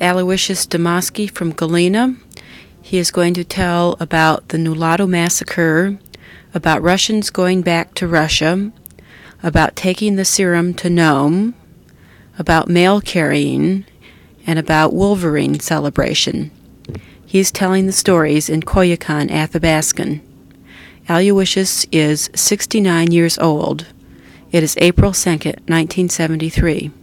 Aloysius Dmowski from Galena. He is going to tell about the Nulato massacre, about Russians going back to Russia, about taking the serum to Nome, about mail carrying, and about Wolverine celebration. He is telling the stories in Koyukon, Athabaskan. Aloysius is 69 years old. It is April 2nd, 1973.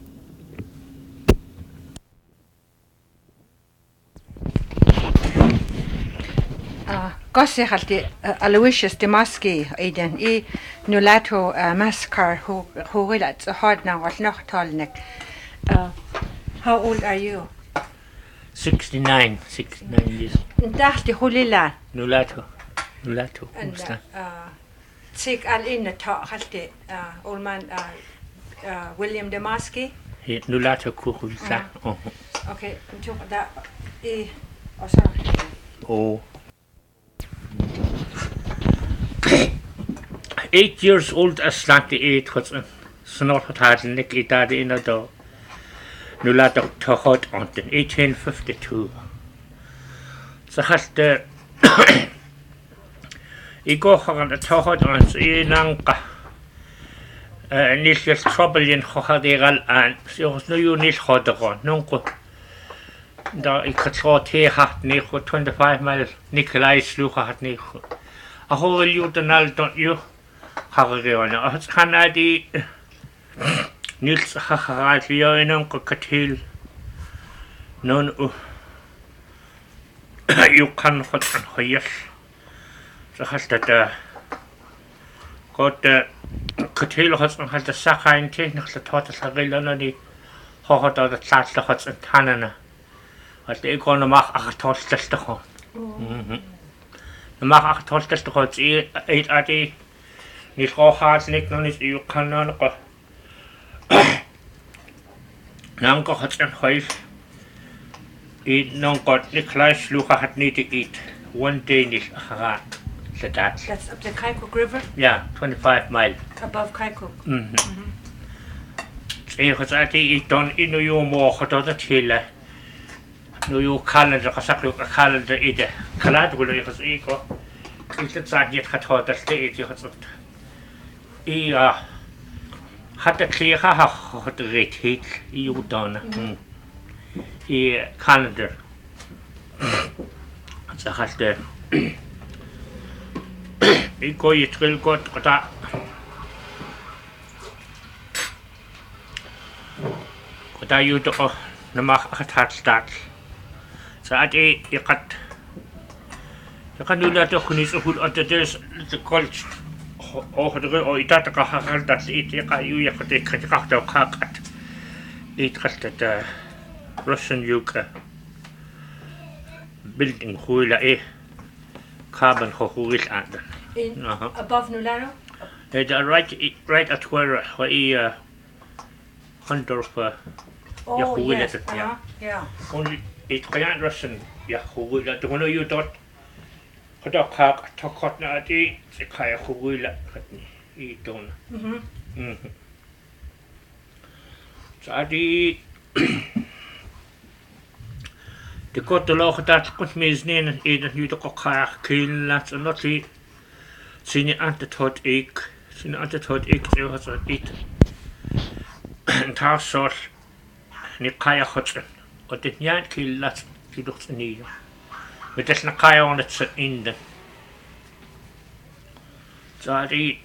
Gosse halti Aloysius Dmowski iden I Nulato massacre who relat hard now was noch tolnik. How old are you? 69 years. Dachti hulila. Nulato. And take al in the talk halti old man William Dmowski. He Nulato kuhulsa. Okay, took that oh sorry. Oh. 8 years old as 98 was snort had Nick Idad in a door. Nulato Tohot on 1852. So has the Ego on the Tohot on Inanka. Nish trouble in Hohadigal and she was no unit Hodagon, Nunco. The Ikatroti hat Nico 25 miles, Nikolai Sluha hat Nico. A whole you the null, don't you? Hagariona, Hanadi Nils Haharatio in Uncle Catil. None you can hot and hoyish. So has that got the Catil husband had the Saka in technical the Total Harilani Hohot or the Tats the Huts and Tanana. At the economach a toast test the home. The Mach toast test the Huts 8 at the Niet hard nick non is you can go. Nanko had an wife. Eat non got Nikolai Sluha had need to eat 1 day nish harat. Said that. That's up the Kaikuk River? Yeah, 25 miles. Above Kaikuk. Say was at the eat done in you more hot on the chiller. No you calendar a sack a calendar either. Calad will you was equal. It's a yet had hot the state you had. Had the clear hot the rate heat you done. Calendar. So has the go you will got that. Got you to the mark at start. So at a you cut. You can do that when it's who under the college. Oh, the Itaka had that it you could take a cut of cat. It custed the Russian Yuka building who a carbon who is under. Above Nulato? Right at where Hunter for yes. Yeah. Only it can't Russian Yahoo that the one you thought. Cock took na the Kaya who will eat on. So I the got the law that put me his name either you took a car kill that's not the senior antidote egg, senior antidote egg, there was a eat and toss sauce Nikaya Hudson, but the yank kill that's you looked in need. But there's no Kaya on it in the so I eat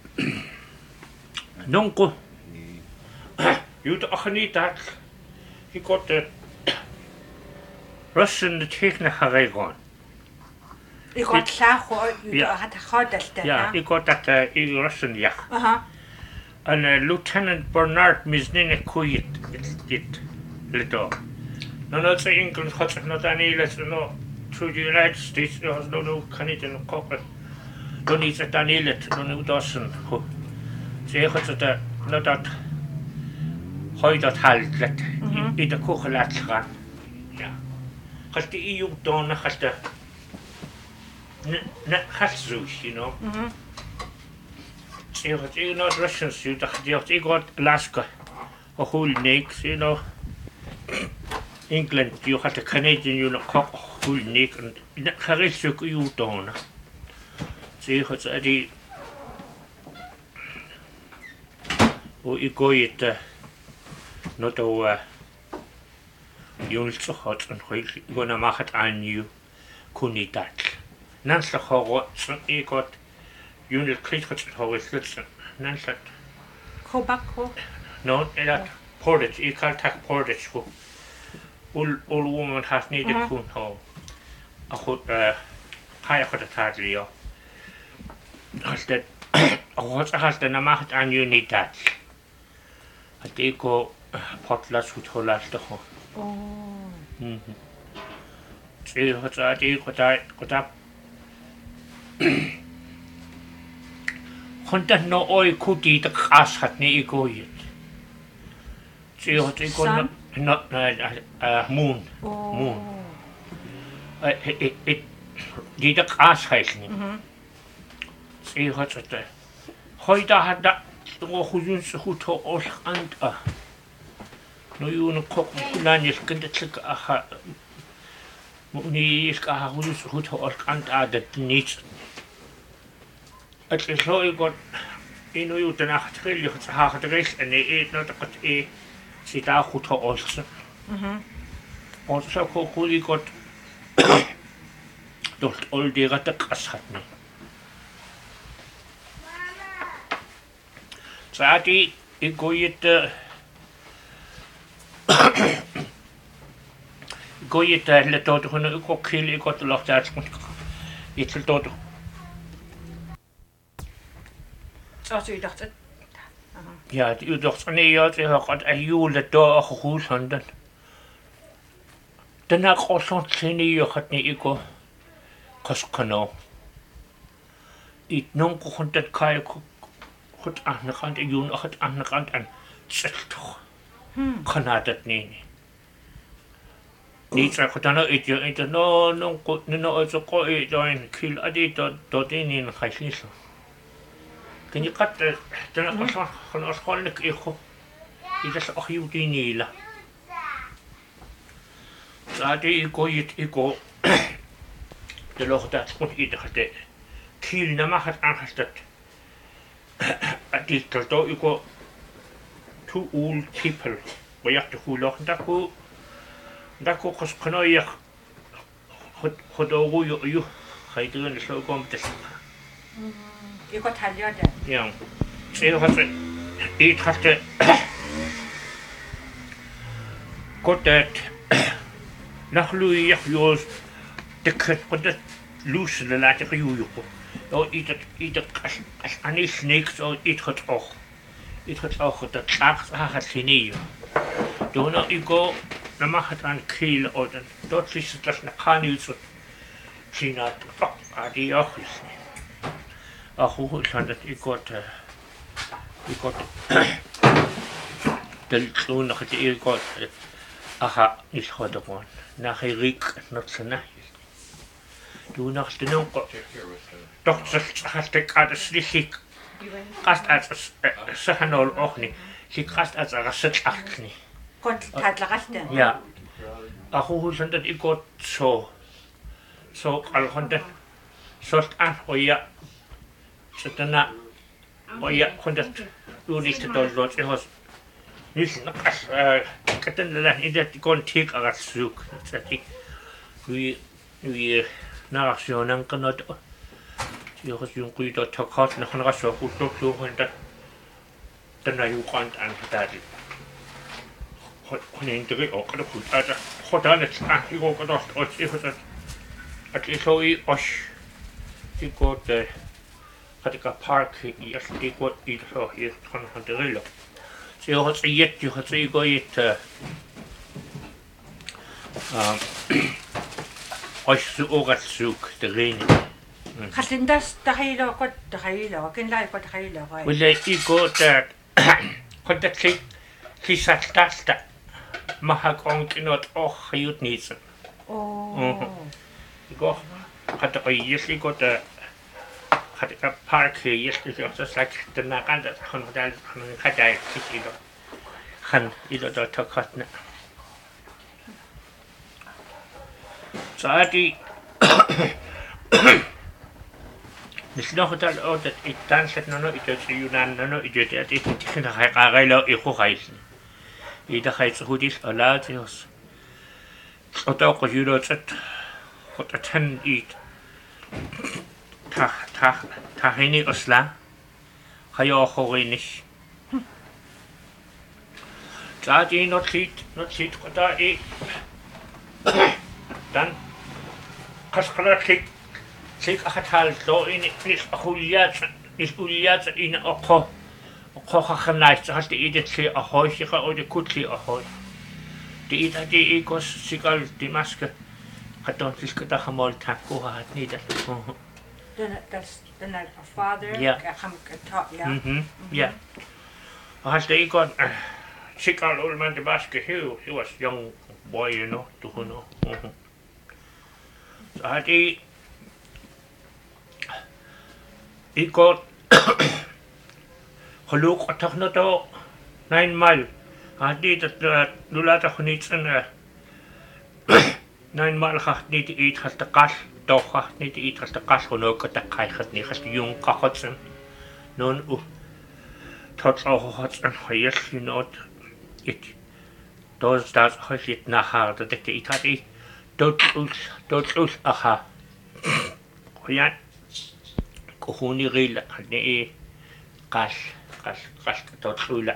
Nunco. You don't need that. He got the Russian the technique have gone. You got Saho, you had a hard that. Yeah, he got that Russian, yeah. And Lieutenant Bernard Misnine Kuyit, it little. No, not the England, not any less, no. Through the United States, there was no Canadian cocker. Don't need a Danielet, no Dawson. Say, what's it, not that high that held that in the cocolat ran. Yeah. Has the EU done, has the Hatsrush, you know. Say, not Russians, you got Alaska, a whole neck, you know. England you had a Canadian you know cock who nick and Harrisuk you don't. See what's a you go it not over you'll so hot and gonna make it on you kuni that. Nancy Howard, he got you'll click it how it's listen. Nancy. Go back, go. No, that portage, you can't take portage. All woman has needed coon home. I could hire for the tadley. I said, what's a husband a market and you need that. I did go potlatch with her last home. Oh. See what's I did got up. Hunter no oil could eat the ass had me go yet. See what they got not moon. Moon. It did the ass hiking. See what's it there. Hoida had that who used who to all and no you no cock land is going to take a money is a who to all and that needs. At least so you got you know you don't have to tell you how to race and they eat not a sit out who to also. Also, who you got don't all the other cast had me. So I did you go yet go yet let out when you go kill you got a lot that it's a daughter. Also, you dacht het. Ja, u dacht van nee, ja, ze had een jule dag goed handen. Daarna was het zijn je had niet ik koskano. Ik noem kon dat kai goed aan de kant en jule had aan de kant en zet toch. Kan dat niet. Niet zo goed dan ik je het no goed no zo kooi dan kill adi dat in gijslis. Can you cut the van ons gewoon ik dit is ook heel die niet dat ik go de log dat moet ieder de kiel na mag het aangesteld dit dat ik go two old people we have to hoe log dat kos kan je goed hoe je ga je doen zo komt het You got Talia. Ja, ze had ik had got that nach Louis Jos de kut dat loose de later je oh iets als aan snakes zo iets het ook dat slaagt het genie toen ik go dan mag het aan kiel of dat is het als een kaniel zo zien dat die ook is hoe kan dat ik got de toen nog het ik got aha is goed gewoon naar Rick not zo na toen nog de nog toch had ik aan de slik kast als ze gaan ook niet ze kast als een zet acht niet Kot Tadlagaste. ja hoe kan dat ik got zo al gewoon dat soort aan ja Setana, ja, kon dat doen niet te doen. Het was niet nog als keten niet dat ik kon tik aan het zoeken. Dat ik nu naar zo'n kan dat je was jong goed dat toch had nog een zo goed toch en dat dan je kan aan dat. Gewoon drie ook dat goed. Dat God aan het aan ik ook dat als ik het is zo als ik got had ik een park hier ik word hier zo hier van de rilo. Ze had ze je had ze go het als ze ook het zoek de regen. Gatindas tahilo kot tahilo ken lai kot tahilo. Wil ik go dat kon dat ze zat dat maar ik ook in het oog hield niet. Oh. Ik go had ik go dat had ik een park hier dus like de nagaan dat gewoon daar gaan ieder dat toch had Saati Nisnohtal otat ittansat nono itotsiunan nono itotiat ittikina qaqailo iquqailni. Ida qaitsuhudis alaatios. Otoqjulotsat qotatan it. Tahini osla. Hayo khorinis. Saati notlit qota I dan qasqalatlik sik ahatal to in nis uliat in oqo khakhnais hast idet se ahoyga o de kutli ahoy de idati ikos sikal di maske qaton tiskata khamol takku hat nidat then a father kham ta yeah hast ikon sikal ulman de maske he was young boy, you know, to know. So had he got Holuk Atachnato 9 mile. I did that Lulata needs and 9 mile hat need to eat has the cash, doch need to eat has the cash when look at the kai has the young Kahotson. None touch all hots and yes, you know it. Does that hosit nahar dat ik itati tot us aha ja kohuni rila ne kas tot rila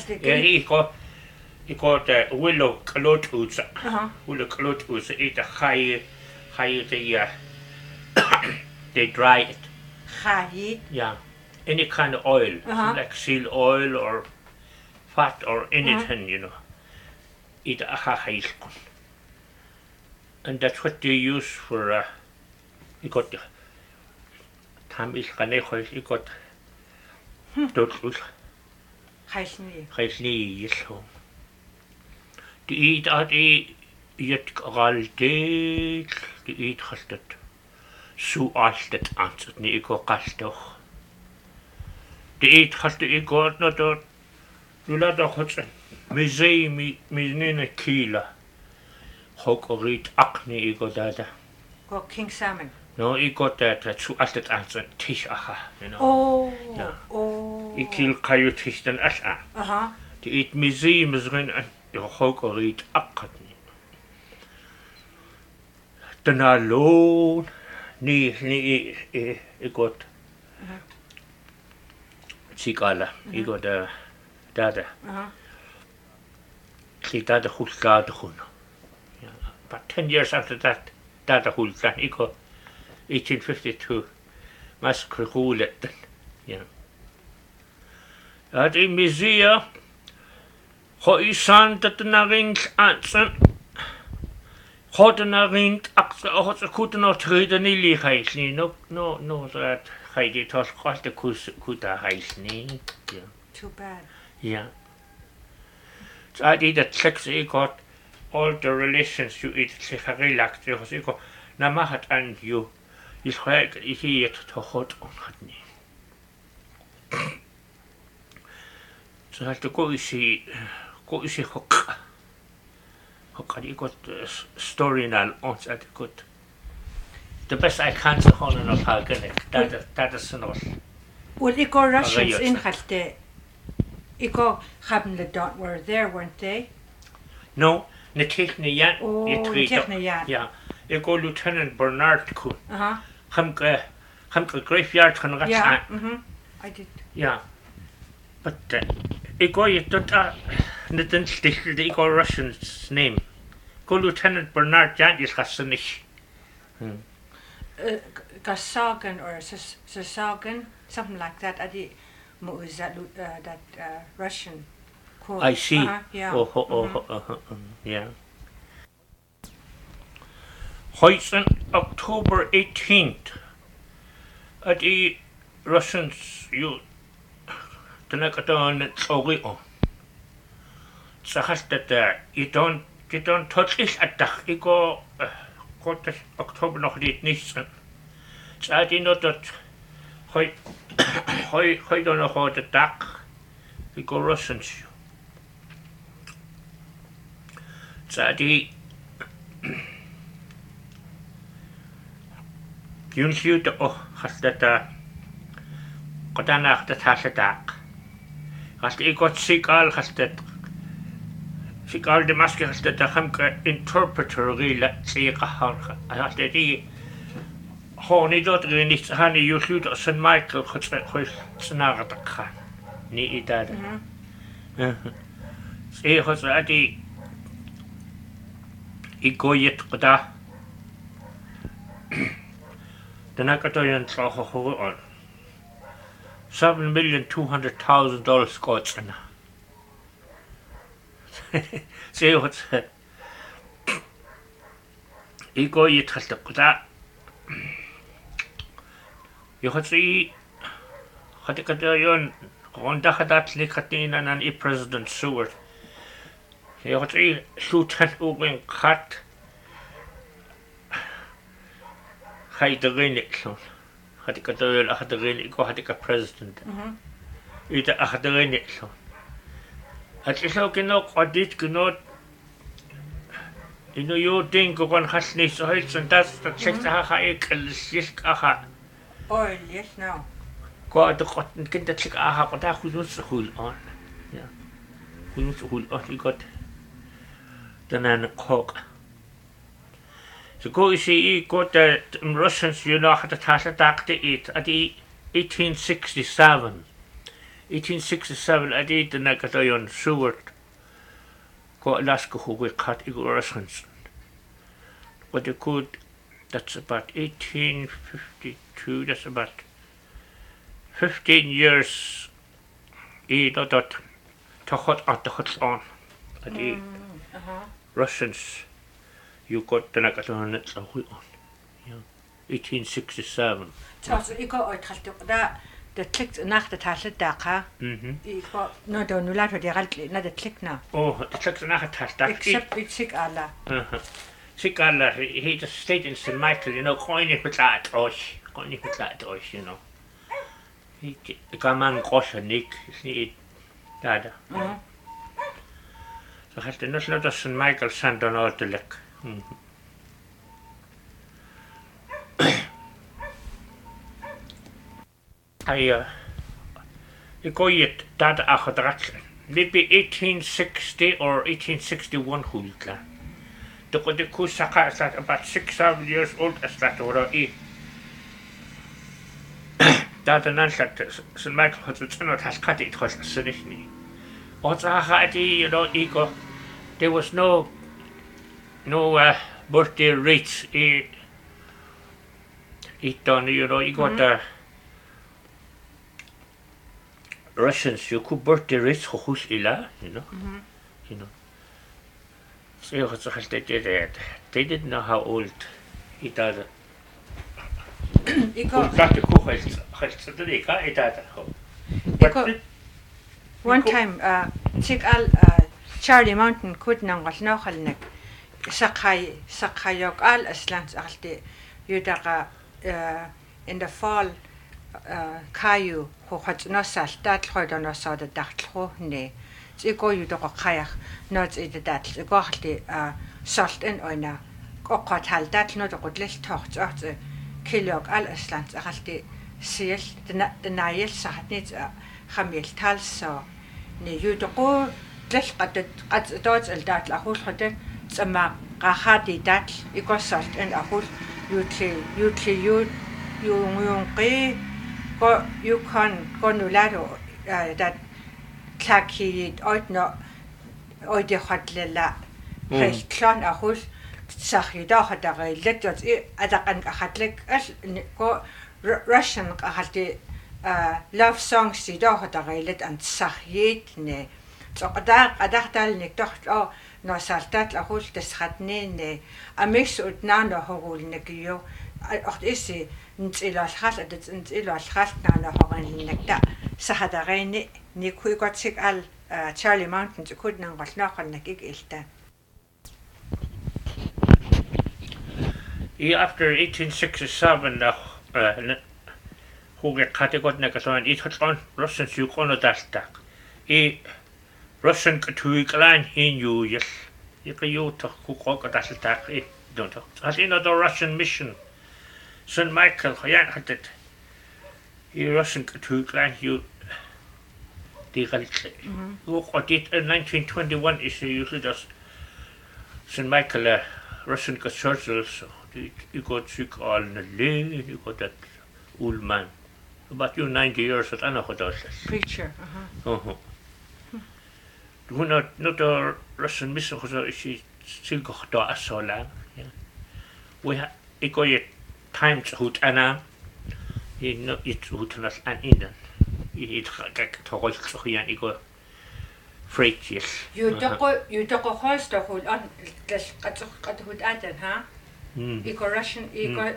iko de willow klotus willow klotus it a high the they dry it yeah any kind of oil like seal oil or fat or anything you know it ahaiskun. And that's what they use for you got tam is kanekhois you got totlus khaisni yeso to eat at yet galde to eat khastat su alstat ansat ni iko qastoch to eat khastat iko not nula da khotsen Mizei minine kila. Hokorit akni ego dada. Go king salmon. No, I got that to asset answer tish aha, you know. Oh. Yeah. Oh. I kill kayu tish than asha. To eat mizei mizrin and hokorit akni. Then alone ni I got Chikala. I got dada. Dada Hulka. About 10 years after that, Dada Hulka, 1852, massacre Hulet. Yeah. At in Mizia, Hoisan that the Narings answer, Hotanarint, Hot a Kutan trade and Illy Heisney, no, that Heidi toss cost the Kuta Heisney. Yeah. Too bad. Yeah. So I did that sex got all the relations you eat relaxed because you go Namahat and you is right here to hot on Hatney. So I have to go see hook. You got story now on that good. The best I can say on and off that is enough. Well, you go Russians in Halte. Iko Habnledot were there, weren't they? No, Netechniyan. Oh, Netechniyan. Yeah. Iko Lieutenant Bernard Kuhn. Hamka graveyard kan rat. Yeah. I did. Yeah. But Iko you don't Neden stichel the Iko Russian's name. Go Lieutenant Bernard Jan is Hassanich. Gasagan or Sasagan, something like that. Was that Russian quote? I see. Yeah. Yeah. Hoyson, October 18th, at the Russians, you Tanakatan Orio. Sahas that you don't touch it at the Ego October noch nicht. So I did not that. I don't know how to attack the Russians. So Junsiut hastata qotanaaqta thaallataaq hasta ikot sikal hastat sikal Damascus hastata khamka interpreter gila siqahar hasta di honi dot rinit hani Junsiut St Michael khoi snaqatqa ni itada hosati ikoyet qota Danakatoyan tlaho on $7,200,000 skotsana. See what's Ego yitalta. You had see Hatikatayon Honda Hadatli Katina and E President Seward. You had see Lieutenant Owen Kat Haidagin. Hatikatoyon Ahadagin, go Hatika President. Ita Ahadagin. At least I cannot audit cannot. You know, you think of one has nice heights and that's the check the Haik and the Shisk Aha. Oh, yes, now. Go out the cotton, get the check Aha, but that who's the whole on. Yeah. Who's the whole on? You got the Nan Hawk. So go see, got the Russians, you know, had to task attack to eat at the 1867. 1867, I did the Nakatayon Seward. Go Alaska who we cut Igor Russians. What you could, that's about 1852, that's about 15 years. Not that to hot at the hot on. At the Russians. You got the Nakatoon on 1867. So you got that the click nach the Tasha Daka. You got no don't let her directly, not the click now. Oh, the click nach a tash. Except it's sick Allah. Sick Allah, he just stayed in St. Michael, you know, coining with that osh, you know. He come on, gosh, and Nick, he dada. So has the notion of St. Michael sent on all the lick. I go yet that achadrat maybe 1860 or 1861 hulka. The Kusaka is about 6-7 years old as that or that an answer St. Michael has cut it was seriously. You know, ego there was no birthday rates it done, you know, you got the Russians, you could birthday rates who's illa, you know. You know. So they did that. They didn't know how old he did. One time, Charlie Mountain could not know Sakayok al Aslans Alti Yudaga in the fall Caillou who had no salt that heard on us the Datlo ne. Zigo you dog a kayak, not eat the dat, the gohli salt and oina. Gokatal that not a good little talk out the Kilok al Aslans Alti seal the Nile Sahnit Hamil Talso. Ne you do go less at the dots and that la whole hotel. Sama kahati dat iko salt and ahul you go you can go nulado that taki oit no oide hatlela clan ahul sahida hadaga let us adakan hatlek as go Russian kahati love songs sida hadaga let and sahit ne so adahtal ne doch no saltat la hol des hatnene a mix ut nana hogul negiyo ort isi ntila khal det ntila khal nana hogan nekta sahadarene ni kuigotsik al Charlie Mountain kud nang golnokhon nekig ilta after 1867 hoge kategod nekason it hot Russians you kono dastak Russian Katuiklan in you, yes. You can you to cook a dastak, don't. As in the Russian mission. St. Michael, Hoyan had it. He Russian to Glen Hugh. The Look at it in 1921 is usually just St. Michael, Russian churches. So you got sick all in the lane, you got that old man. About you 90 years at Anna Hodos. Preacher. Do not a Russian mission because she still got to us so long. We have got times hoot Anna. You know it's hoot us and in them. It's like to hold so here and go freight yes. You don't go host the hood on the hood Aden, huh? You go Russian, you go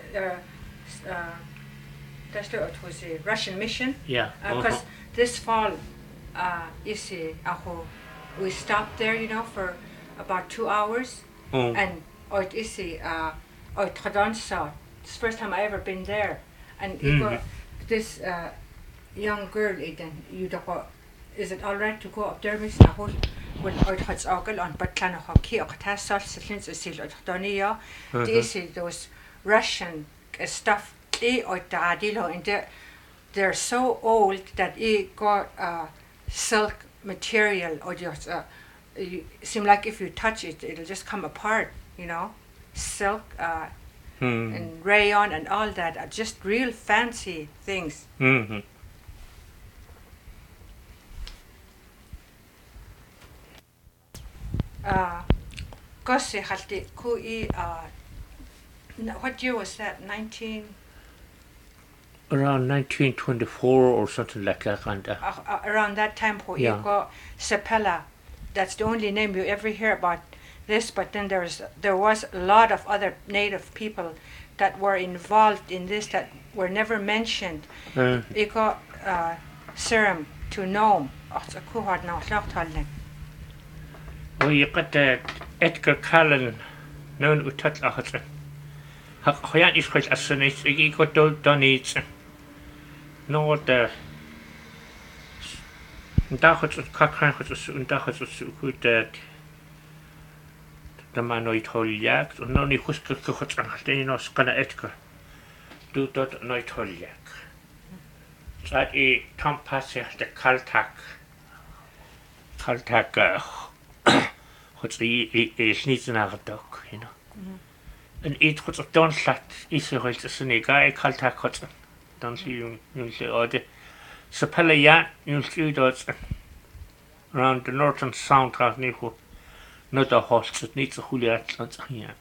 that's what it was a Russian mission. Yeah. Because this fall, you see, we stopped there, you know, for about 2 hours, and you see, it's the first time I ever been there, and you go, this young girl, Eden, you don't. Is it all right to go up there, Miss Nahul? When I had ogle on, but can I key or tassel, since it's still at Donia, those Russian stuff. And they're so old that it got silk material or just you seem like if you touch it it'll just come apart, you know, silk and rayon and all that are just real fancy things. What year was that? Around 1924 or something like that. Around that time, you got Sepella. That's the only name you ever hear about this. But then there was a lot of other native people that were involved in this that were never mentioned. You got serum to Nome. Well, you got Edgar Callan known to touch a Hoyan is quite a sunny. You got done it. No, the Dachos of Cockranchos and Dachos of good the manoid holiak, and only whisper cooked and Hastenos Kana Edgar. Do that noit holiak. That a Tom Passy the Caltac, what's the sneeze in our dog, you know. And it was a don flat, is a hoist a sunny guy, Caltac Hudson. Don't you say, oh, the Sapella Yan, you'll see those around the northern sound of Nihu, not a host that needs a Juliet here.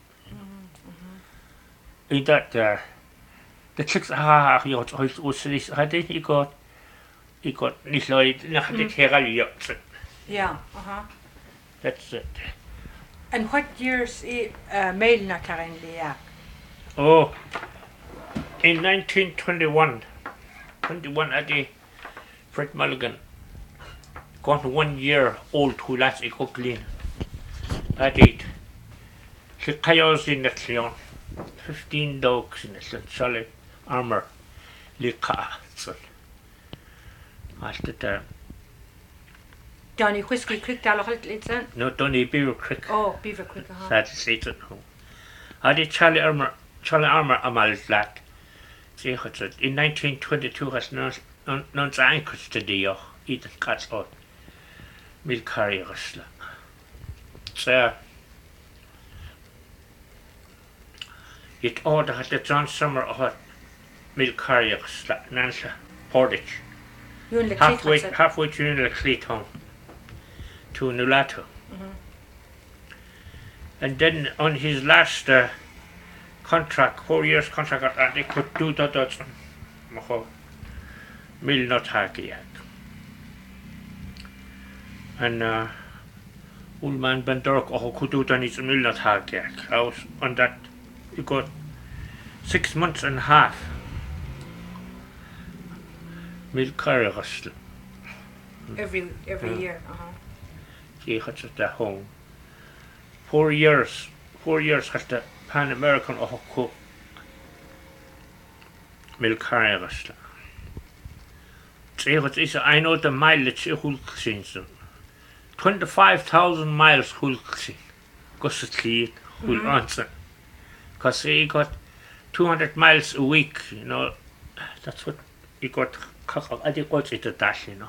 In that, the chicks are yacht, I think he got Nisloid, nothing here, yachts. Yeah, That's it. And what years mail not in Liak? Oh, in 1921, at the Fred Mulligan, gone 1 year old who last a clean. At it, the chaos in the Leon, 15 dogs in the solid armor, Lika. After that, Johnny Whiskey Creek, no, Donny Beaver Creek. Oh, Beaver Creek, That's it at home. I did Charlie Armour Amal Flat. In 1922, has non anchors to the Ethan Cats or Milk Carriers. So, it ordered had the John Summer or Milk Carriers, Nancy Portage. Halfway to the Cleaton to Nulato. And then on his last contract, 4 years contract, they could do that. Mill not hacky. And old man Bendork could do that, it's mill not hacky. I was on that, you got 6 months and a half. Mill carrier every year. He had at home. 4 years had the Pan American Mill carrier. I know the mileage hulk 25,000 miles hulk. Goes to sleep, will answer. Because he got 200 miles a week, you know. That's what you got. I think what's it a dash, you know.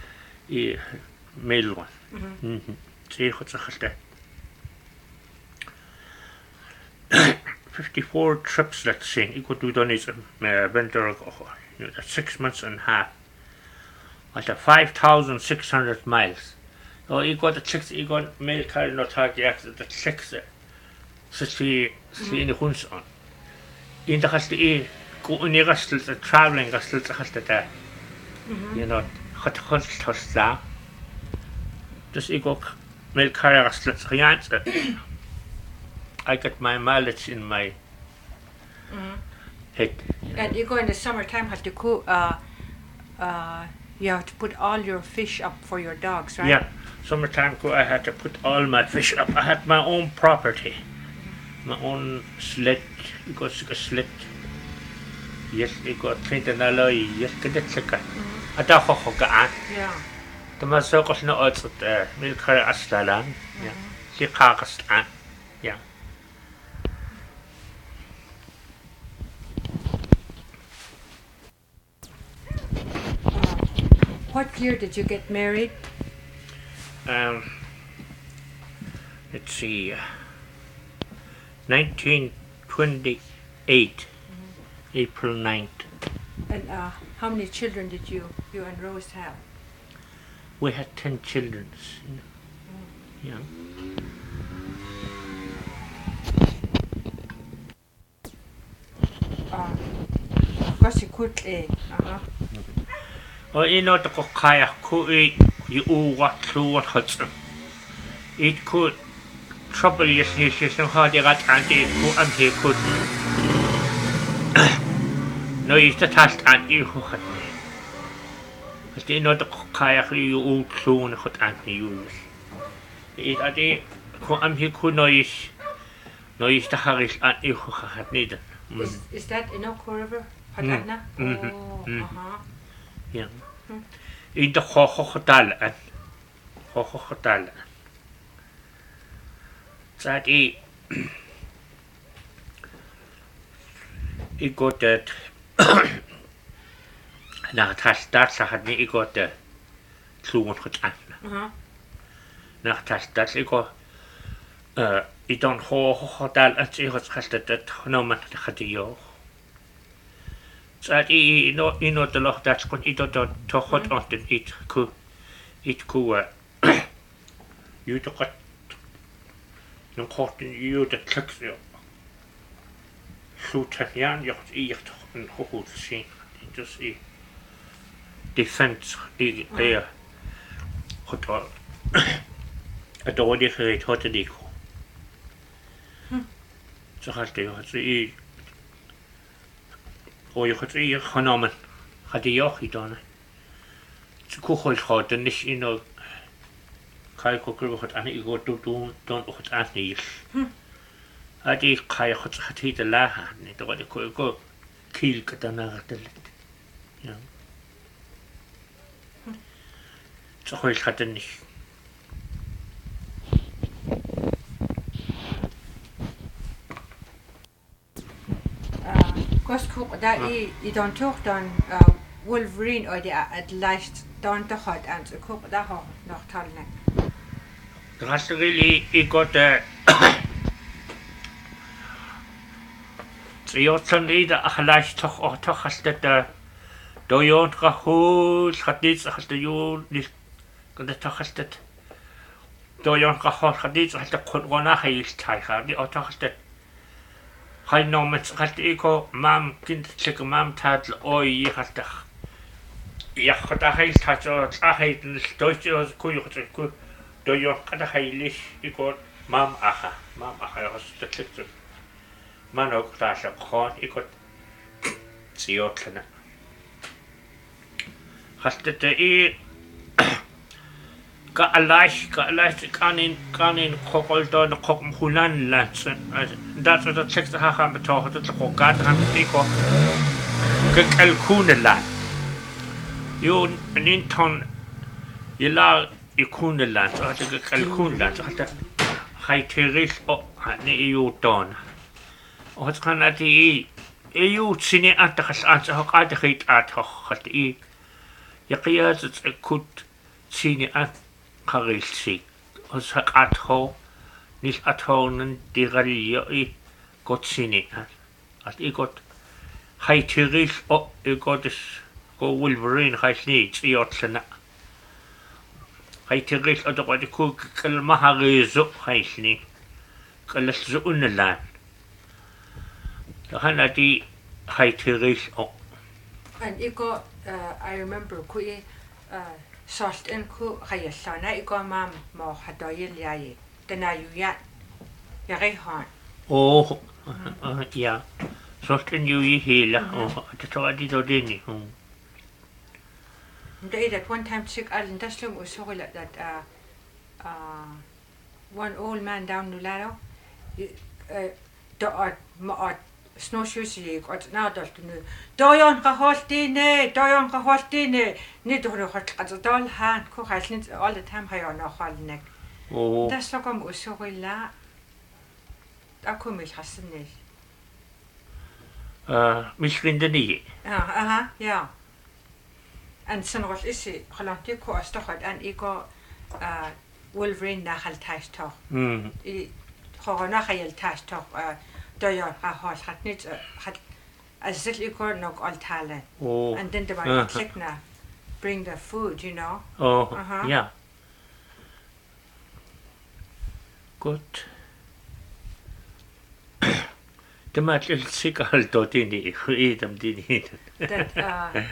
Male one. See what's a 54 trips, let's say. You could do done is winter, you know, 6 months and a half. At 5,600 miles. So you got the chicks, you got male car no target the chicks. So she in the hunts on. In the house to go in the rustles and traveling rustles has to that. You know, hot toss down. Just you go male car rustles. I got my mileage in my head. And you go in the summertime, have to cook. You have to put all your fish up for your dogs, right? Yeah, summertime I had to put all my fish up. I had my own property, my own sled. You got a sled. Yes, you got clean alloy. Yes, get it check. I don't know how. Yeah. The masocos no odds at milk astalan. Yeah, she carcast. Yeah. What year did you get married? Let's see. 1928, April 9th. And how many children did you and Rose have? We had 10 children. Yeah. Kasi quickly. Oh, you know the kaya could you what through what hurts them. It could trouble your system how they got anti and he could. No, it's the task anti who had me. But they know the kaya you all through and hot anti use. It at the he could know is the Harris anti who had needed. Is that in Oko River? Patana? Oh, Yeah. In the hotel and hotel. That he got that. Now that's had me got the fluent hotel. Now that's he got. He don't hotel and he was that no man had the yo. So you know the lot that's when it don't talk hot on it could you took it no caught you the tricks you shoot at yan you and hold the scene just defense there hot a door the hot the so has to or you could see Hanoman had a yochi done. It's a cool hot and this, you know, Kai Cocker and you go to don't what Anthony. I did Kai Hot had hit the laha and it what could go kill Katana. You know, so who's had a niche. That you don't talk on Wolverine or the at last don't talk and so cook that home not telling. That's really he got so you're Sunday that a last talk or talk has that do you want to hold hadith has the you this got the talk has that do you want to hold hadith has the corona has tied the or talk has that I know much at eco, mam, kind check a mam tad, or ye has the Yachata Hail touch or a hate in the Deutsche or Kuyu. Do you cut a Hailish equal mam aha has the clip. Mano clash of corn equal Ziotana. Has the got a lash, canning, cockle down the cock Hulan lands. That's what the checks the Haham talk to the Hogat and Pico. El Kundeland. You in ton, you love your Kundeland, or the El Kundeland, or the high terrace or you done. What's kind of the EU sini atakas ata hokata khit at hokhati I yaqiyat kut sini at qarilsi os haqat ho nis at honen diralio I got sini at I got haytiril o I got go Wolverine khasni tsiyotlana haytiril odoqadi ku kalmaharizo khasni kalsu unalan Hanati haytiril o And I remember kui salt in ku khayallana iko mam mo hadoyil yayi dana yuya yarihan oh ja sorten ju I hela och det tar det då det that one time sick Alan Daslum was so that one old man down Nularo the snowshoes got now nu doyon kaholtine ni do hot at dal han ko halin all the time hayo no halnek oh das so kom usogilla akumil hasne mich finde nie yeah and sen rol isi khalati ko astakhad an iko Wolverine na hal tashto I khona khayal tashto doyon hol hatnit hat azil iko nok all talent oh and then the man clickna bring the food you know oh ja gut det mattel sikkert då det I dem det that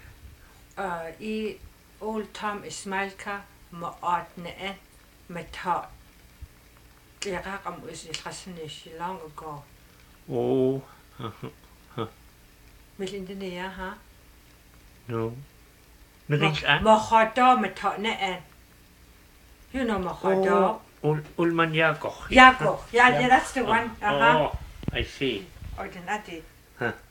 I old Tom Ismailka ma atne meta Clara am is khasnish long ago oh Melinde ja ha no Nrich an ma khada meta ne you know ma khada Ulman Jakob yeah that's the one oh I see or the